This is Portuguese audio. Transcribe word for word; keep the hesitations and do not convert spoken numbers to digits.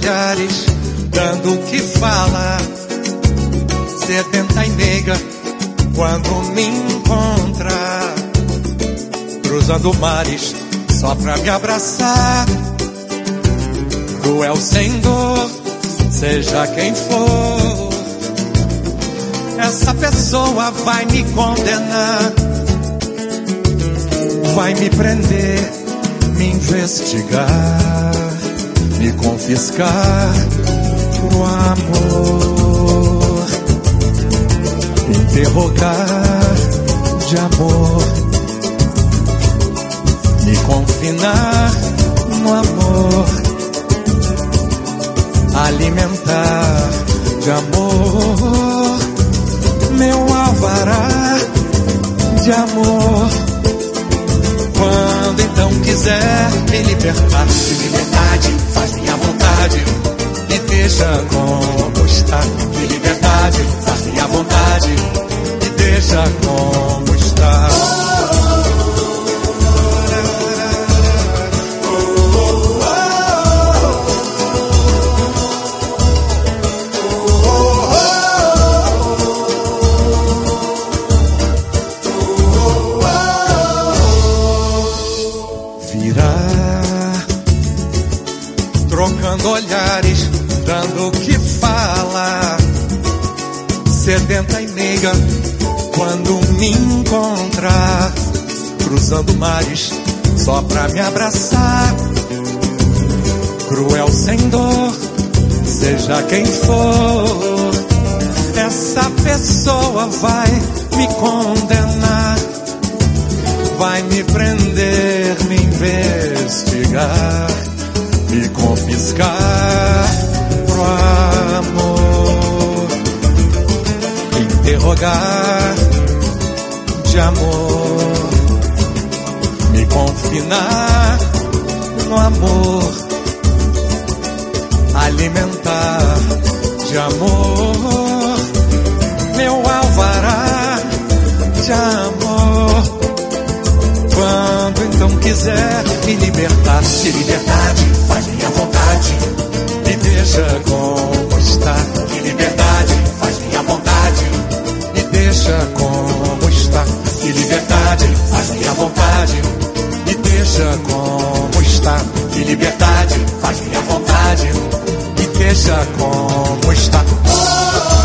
olhares, dando o que fala. Sedenta e meiga, quando me encontra, cruzando mares, só pra me abraçar. Cruel sem dor, seja quem for, essa pessoa vai me condenar, vai me prender, me investigar, me confiscar pro amor, interrogar de amor, me confinar no amor, alimentar de amor, meu alvará de amor. Quando então quiser me libertar, de liberdade, faz minha vontade, me deixa como está. De liberdade, faz minha vontade, me deixa como está. Trocando olhares, dando o que fala. Sedenta e meiga, quando me encontrar, cruzando mares, só pra me abraçar. Cruel sem dor, seja quem for, essa pessoa vai me condenar, vai me prender, me investigar, me confiscar pro amor, interrogar de amor, me confinar no amor, alimentar de amor, meu alvará de amor. Quando então quiser me libertar, de liberdade, faz minha vontade, me deixa como está. De liberdade, faz minha vontade, me deixa como está. De liberdade, faz minha vontade, me deixa como está. De liberdade, faz minha vontade, me deixa como está.